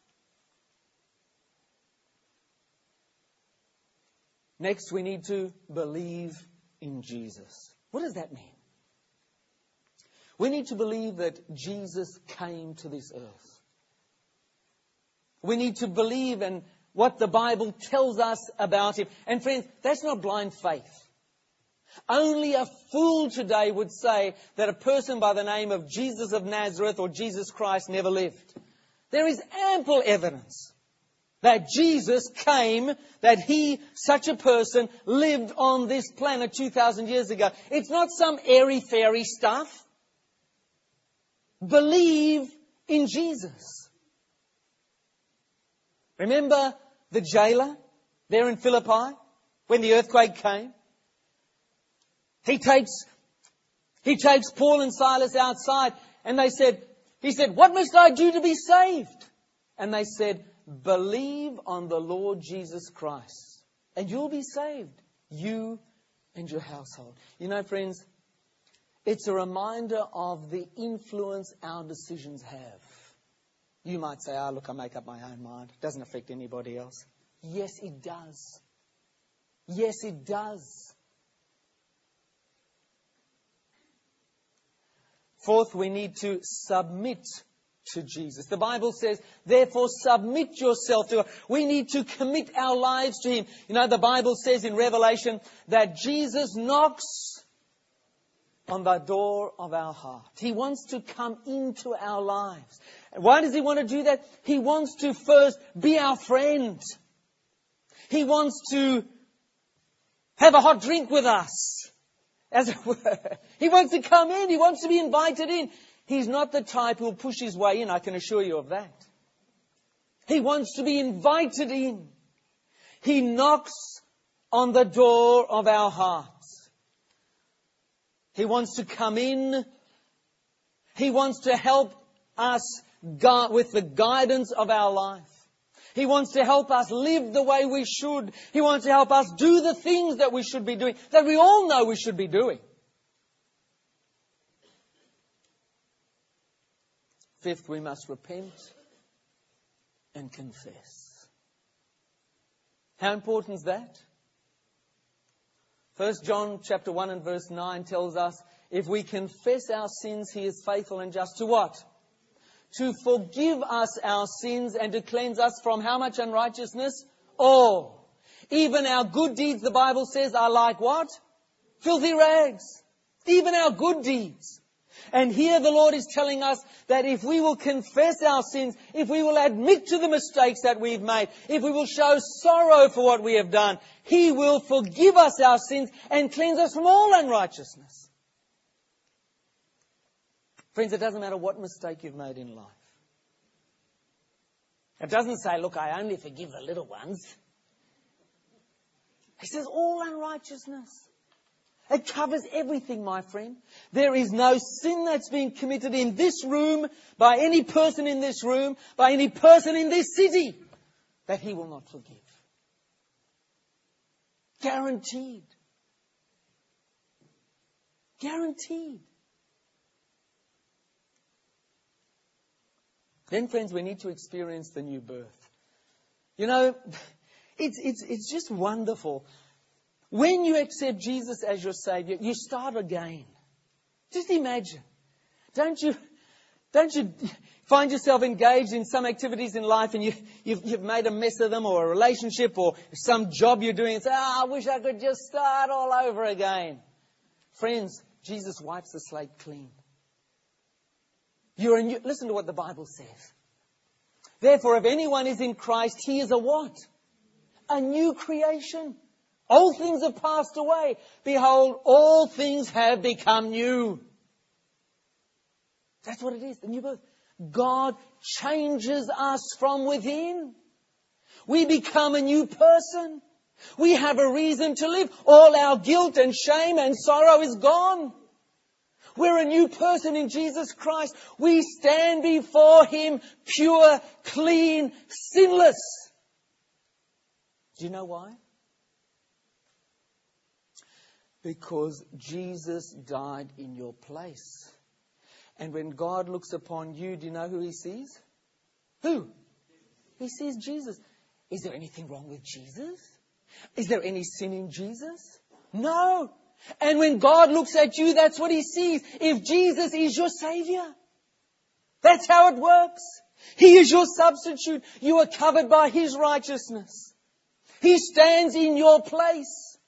Next, we need to believe in Jesus. What does that mean? We need to believe that Jesus came to this earth. We need to believe in what the Bible tells us about Him. And friends, that's not blind faith. Only a fool today would say that a person by the name of Jesus of Nazareth or Jesus Christ never lived. There is ample evidence that Jesus came, that He, such a person, lived on this planet two thousand years ago. It's not some airy-fairy stuff. Believe in Jesus. Remember the jailer there in Philippi when the earthquake came? He takes, he takes Paul and Silas outside and they said, he said, what must I do to be saved? And they said, believe on the Lord Jesus Christ and you'll be saved, you and your household. You know, friends, it's a reminder of the influence our decisions have. You might say, oh, look, I make up my own mind. It doesn't affect anybody else. Yes, it does. Yes, it does. Fourth, we need to submit to Jesus. The Bible says, therefore submit yourself to Him. We need to commit our lives to Him. You know, the Bible says in Revelation that Jesus knocks on the door of our heart. He wants to come into our lives. And why does He want to do that? He wants to first be our friend. He wants to have a hot drink with us, as it were. He wants to come in. He wants to be invited in. He's not the type who'll push his way in, I can assure you of that. He wants to be invited in. He knocks on the door of our hearts. He wants to come in. He wants to help us gu- with the guidance of our life. He wants to help us live the way we should. He wants to help us do the things that we should be doing, that we all know we should be doing. Fifth, we must repent and confess. How important is that? First John chapter one and verse nine tells us, if we confess our sins, He is faithful and just to what? To forgive us our sins and to cleanse us from how much unrighteousness? All. Even our good deeds, the Bible says, are like what? Filthy rags. Even our good deeds. And here the Lord is telling us that if we will confess our sins, if we will admit to the mistakes that we've made, if we will show sorrow for what we have done, He will forgive us our sins and cleanse us from all unrighteousness. Friends, it doesn't matter what mistake you've made in life. It doesn't say, look, I only forgive the little ones. He says all unrighteousness. It covers everything, my friend. There is no sin that's been committed in this room, by any person in this room, by any person in this city, that He will not forgive. Guaranteed. Guaranteed. Then, friends, we need to experience the new birth. You know, it's, it's, it's just wonderful. When you accept Jesus as your Savior, you start again. Just imagine. Don't you, don't you find yourself engaged in some activities in life and you, you've, you've made a mess of them, or a relationship, or some job you're doing, and say, oh, I wish I could just start all over again. Friends, Jesus wipes the slate clean. You're a new, listen to what the Bible says. Therefore, if anyone is in Christ, he is a what? A new creation. Old things have passed away. Behold, all things have become new. That's what it is, the new birth. God changes us from within. We become a new person. We have a reason to live. All our guilt and shame and sorrow is gone. We're a new person in Jesus Christ. We stand before Him pure, clean, sinless. Do you know why? Because Jesus died in your place. And when God looks upon you, do you know who He sees? Who? He sees Jesus. Is there anything wrong with Jesus? Is there any sin in Jesus? No. And when God looks at you, that's what He sees. If Jesus is your Savior, that's how it works. He is your substitute. You are covered by His righteousness. He stands in your place.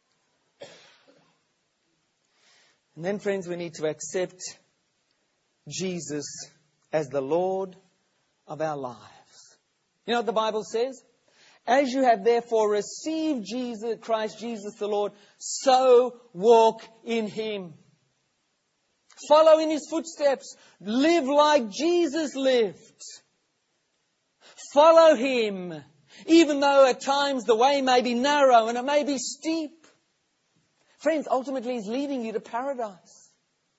And then, friends, we need to accept Jesus as the Lord of our lives. You know what the Bible says? As you have therefore received Jesus, Christ Jesus the Lord, so walk in Him. Follow in His footsteps. Live like Jesus lived. Follow Him, even though at times the way may be narrow and it may be steep. Friends, ultimately He's leading you to paradise.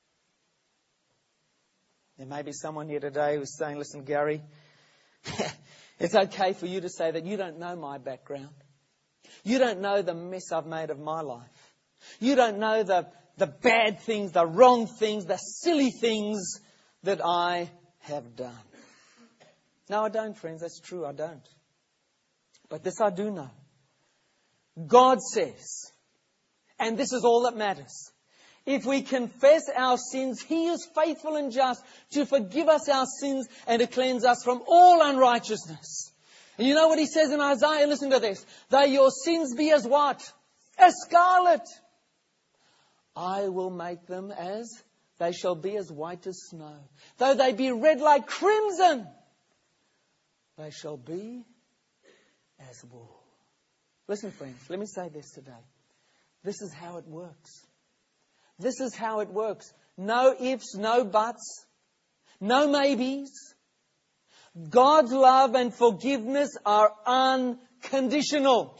There may be someone here today who's saying, listen, Gary, it's okay for you to say that you don't know my background. You don't know the mess I've made of my life. You don't know the, the bad things, the wrong things, the silly things that I have done. No, I don't, friends. That's true. I don't. But this I do know. God says, and this is all that matters, if we confess our sins, He is faithful and just to forgive us our sins and to cleanse us from all unrighteousness. And you know what He says in Isaiah? Listen to this. Though your sins be as what? As scarlet, I will make them as, they shall be as white as snow. Though they be red like crimson, they shall be as wool. Listen, friends, let me say this today. This is how it works. This is how it works. No ifs, no buts, no maybes. God's love and forgiveness are unconditional.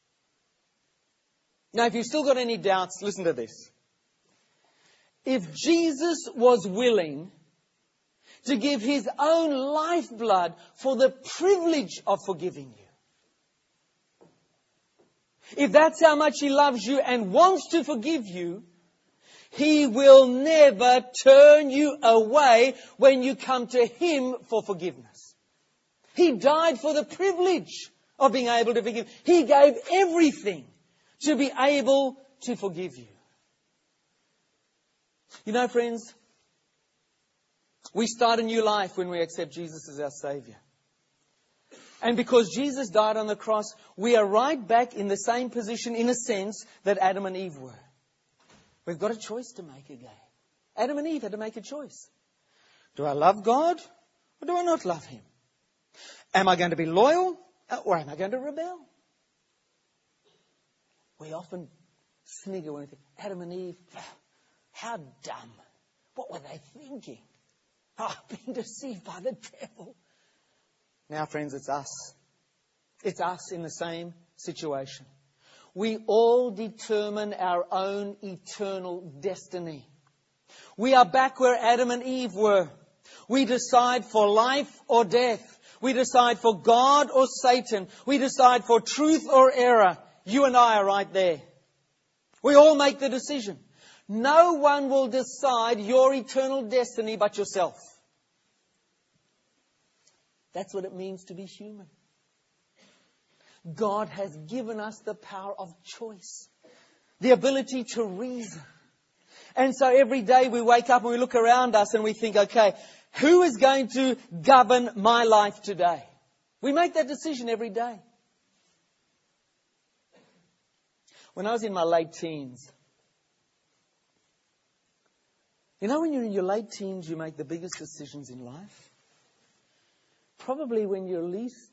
Now, if you've still got any doubts, listen to this. If Jesus was willing to give His own lifeblood for the privilege of forgiving you, if that's how much He loves you and wants to forgive you, He will never turn you away when you come to Him for forgiveness. He died for the privilege of being able to forgive. He gave everything to be able to forgive you. You know, friends, we start a new life when we accept Jesus as our Savior. And because Jesus died on the cross, we are right back in the same position, in a sense, that Adam and Eve were. We've got a choice to make again. Adam and Eve had to make a choice. Do I love God or do I not love Him? Am I going to be loyal or am I going to rebel? We often snigger when we think, Adam and Eve, how dumb. What were they thinking? Oh, being deceived by the devil. Now, friends, it's us. It's us in the same situation. We all determine our own eternal destiny. We are back where Adam and Eve were. We decide for life or death. We decide for God or Satan. We decide for truth or error. You and I are right there. We all make the decision. No one will decide your eternal destiny but yourself. That's what it means to be human. God has given us the power of choice, the ability to reason. And so every day we wake up and we look around us and we think, okay, who is going to govern my life today? We make that decision every day. When I was in my late teens, you know when you're in your late teens you make the biggest decisions in life? Probably when you're least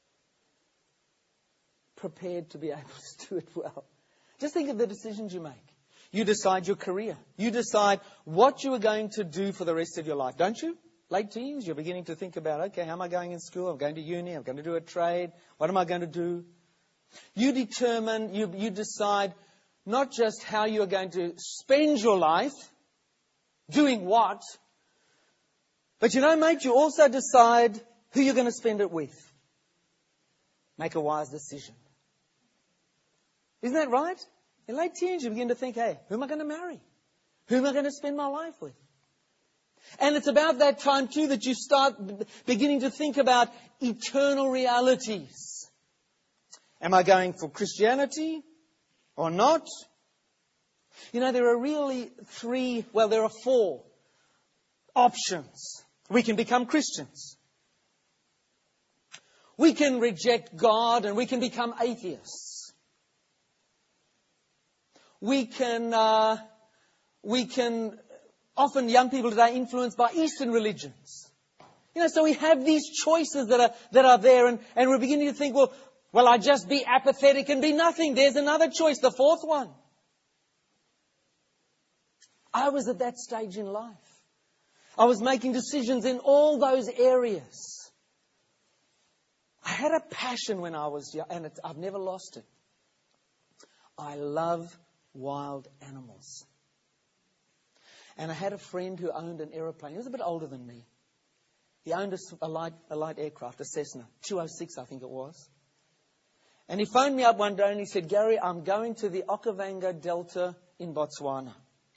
prepared to be able to do it well. Just think of the decisions you make. You decide your career. You decide what you are going to do for the rest of your life, don't you? Late teens, you're beginning to think about, okay, how am I going in school? I'm going to uni. I'm going to do a trade. What am I going to do? You determine, you, you decide not just how you are going to spend your life, doing what, but you know, mate, you also decide who you're going to spend it with. Make a wise decision. Isn't that right? In late teens, you begin to think, hey, who am I going to marry? Who am I going to spend my life with? And it's about that time, too, that you start beginning to think about eternal realities. Am I going for Christianity or not? You know, there are really three, well, there are four options. We can become Christians. We can reject God and we can become atheists. We can, uh, we can, often young people today influenced by Eastern religions. You know, so we have these choices that are, that are there and, and we're beginning to think, well, well, I just be apathetic and be nothing. There's another choice, the fourth one. I was at that stage in life. I was making decisions in all those areas. I had a passion when I was young, and it's, I've never lost it. I love wild animals. And I had a friend who owned an aeroplane. He was a bit older than me. He owned a, a, light, a light aircraft, a Cessna, two oh six I think it was. And he phoned me up one day and he said, Gary, I'm going to the Okavango Delta in Botswana.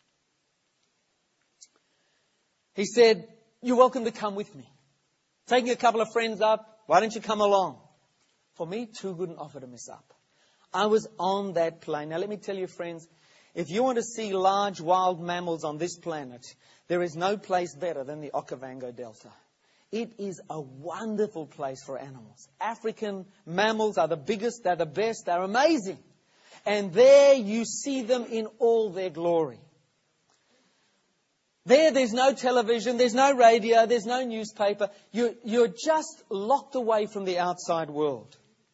He said, you're welcome to come with me. Taking a couple of friends up, why don't you come along? For me, too good an offer to miss up. I was on that plane. Now let me tell you, friends, if you want to see large wild mammals on this planet, there is no place better than the Okavango Delta. It is a wonderful place for animals. African mammals are the biggest, they're the best, they're amazing. And there you see them in all their glory. There, there's no television, there's no radio, there's no newspaper. You're, you're just locked away from the outside world.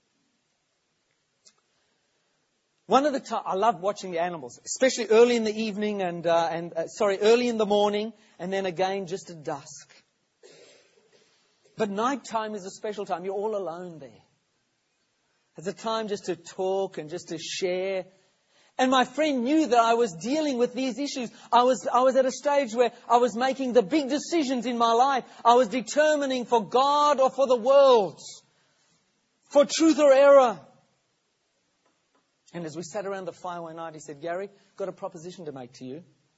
One of the times, I love watching the animals, especially early in the evening and, uh, and uh, sorry, early in the morning, and then again just at dusk. But nighttime is a special time. You're all alone there. It's a time just to talk and just to share. And my friend knew that I was dealing with these issues. I was, I was at a stage where I was making the big decisions in my life. I was determining for God or for the world, for truth or error. And as we sat around the fire one night, he said, Gary, I've got a proposition to make to you.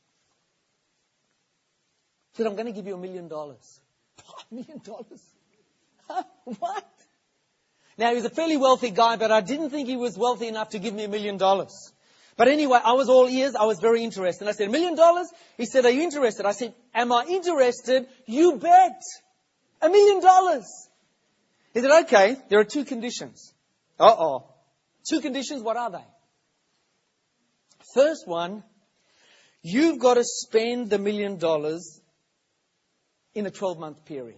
He said, I'm going to give you a million dollars. A million dollars? Huh? What? Now, he was a fairly wealthy guy, but I didn't think he was wealthy enough to give me a million dollars. But anyway, I was all ears. I was very interested. And I said, a million dollars? He said, are you interested? I said, am I interested? You bet. A million dollars. He said, okay, there are two conditions. Uh-oh. Two conditions, what are they? First one, You've got to spend the million dollars in a twelve-month period.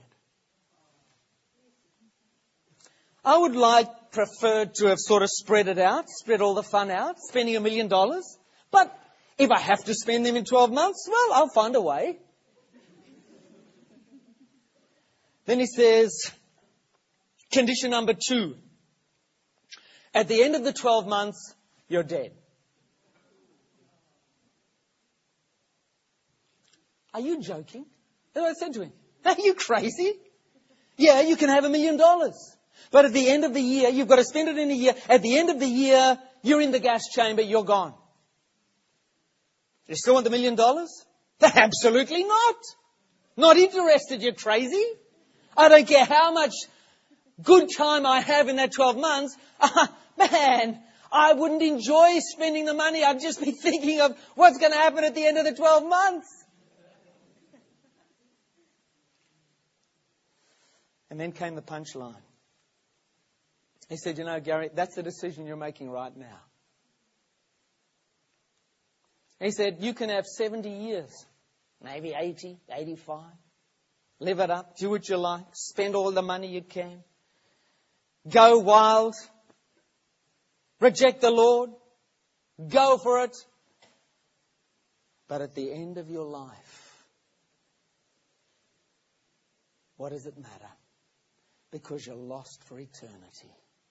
I would like, preferred to have sort of spread it out, spread all the fun out, spending a million dollars. But if I have to spend them in twelve months, well, I'll find a way. Then he says, condition number two. At the end of the twelve months, you're dead. Are you joking? That's what I said to him. Are you crazy? Yeah, you can have a million dollars. But at the end of the year, you've got to spend it in a year. At the end of the year, you're in the gas chamber, you're gone. You still want the million dollars? Absolutely not. Not interested, you're crazy. I don't care how much good time I have in that twelve months. Uh, man, I wouldn't enjoy spending the money. I'd just be thinking of what's going to happen at the end of the twelve months. And then came the punchline. He said, you know, Gary, that's the decision you're making right now. He said, you can have seventy years, maybe eighty, eighty-five. Live it up, do what you like, spend all the money you can. Go wild. Reject the Lord. Go for it. But at the end of your life, what does it matter? Because you're lost for eternity.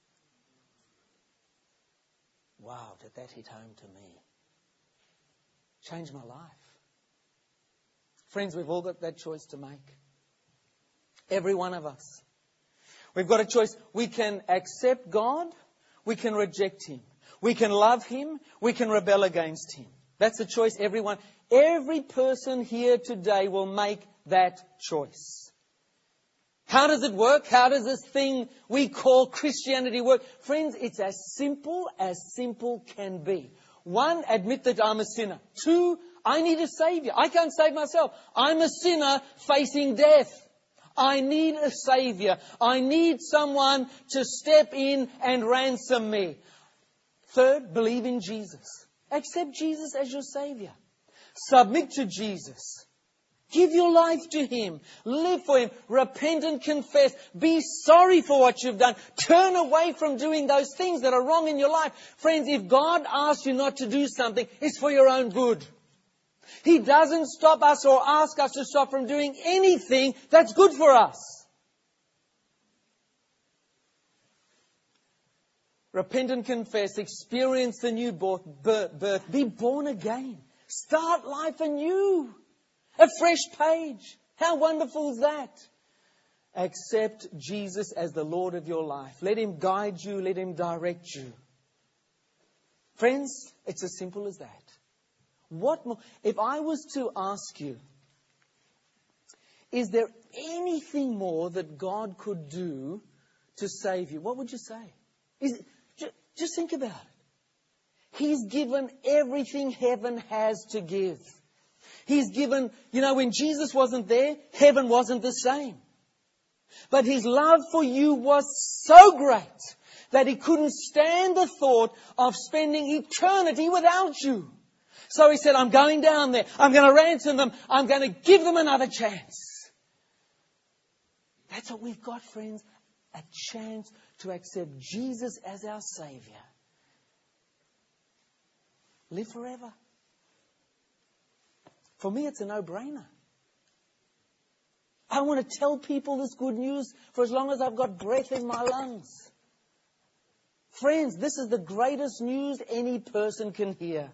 Wow, did that hit home to me? Changed my life. Friends, we've all got that choice to make. Every one of us. We've got a choice. We can accept God. We can reject Him. We can love Him. We can rebel against Him. That's a choice everyone, every person here today will make that choice. How does it work? How does this thing we call Christianity work? Friends, it's as simple as simple can be. One, admit that I'm a sinner. Two, I need a Savior. I can't save myself. I'm a sinner facing death. I need a Savior. I need someone to step in and ransom me. Third, believe in Jesus. Accept Jesus as your Savior. Submit to Jesus. Give your life to Him. Live for Him. Repent and confess. Be sorry for what you've done. Turn away from doing those things that are wrong in your life. Friends, if God asks you not to do something, it's for your own good. He doesn't stop us or ask us to stop from doing anything that's good for us. Repent and confess. Experience the new birth. Be born again. Start life anew. A fresh page. How wonderful is that? Accept Jesus as the Lord of your life. Let Him guide you. Let Him direct you. Friends, it's as simple as that. What more? If I was to ask you, is there anything more that God could do to save you? What would you say? Is it, just, just think about it. He's given everything heaven has to give. He's given, you know, when Jesus wasn't there, heaven wasn't the same. But His love for you was so great that He couldn't stand the thought of spending eternity without you. So He said, I'm going down there. I'm going to ransom them. I'm going to give them another chance. That's what we've got, friends. A chance to accept Jesus as our Savior. Live forever. For me, it's a no-brainer. I want to tell people this good news for as long as I've got breath in my lungs. Friends, this is the greatest news any person can hear.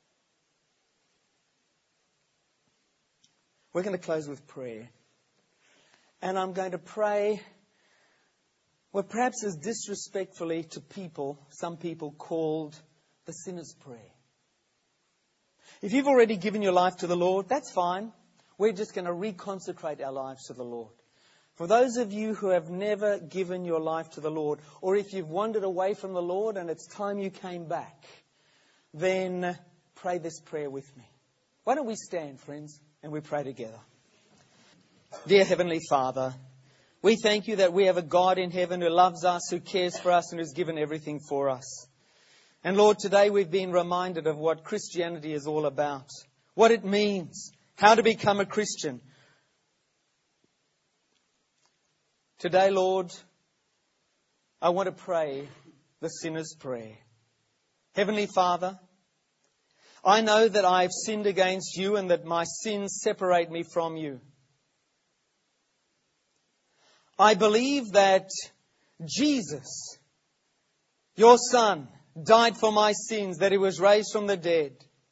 We're going to close with prayer. And I'm going to pray, well, perhaps as disrespectfully to people, some people called the sinner's prayer. If you've already given your life to the Lord, that's fine. We're just going to reconsecrate our lives to the Lord. For those of you who have never given your life to the Lord, or if you've wandered away from the Lord and it's time you came back, then pray this prayer with me. Why don't we stand, friends, and we pray together. Dear Heavenly Father, we thank You that we have a God in heaven who loves us, who cares for us, and who's given everything for us. And Lord, today we've been reminded of what Christianity is all about. what it means, how to become a Christian. Today, Lord, I want to pray the sinner's prayer. Heavenly Father, I know that I have sinned against you and that my sins separate me from you. I believe that Jesus, your Son, died for my sins, that He was raised from the dead,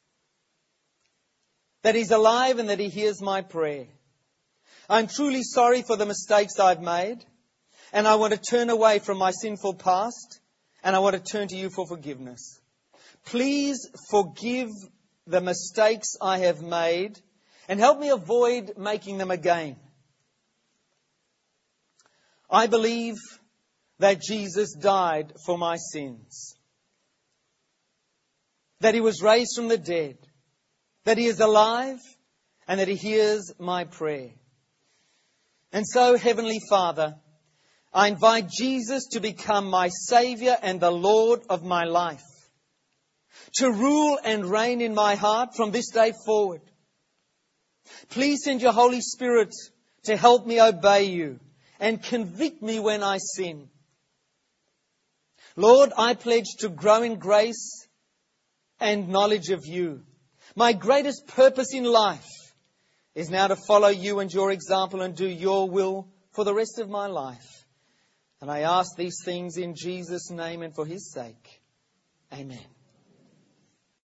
that He's alive and that He hears my prayer. I'm truly sorry for the mistakes I've made, and I want to turn away from my sinful past, and I want to turn to you for forgiveness. Please forgive the mistakes I have made and help me avoid making them again. I believe that Jesus died for my sins, that He was raised from the dead, that He is alive, and that He hears my prayer. And so, Heavenly Father, I invite Jesus to become my Saviour and the Lord of my life, to rule and reign in my heart from this day forward. Please send your Holy Spirit to help me obey you and convict me when I sin. Lord, I pledge to grow in grace and knowledge of you. My greatest purpose in life is now to follow you and your example and do your will for the rest of my life. And I ask these things in Jesus' name and for His sake. Amen.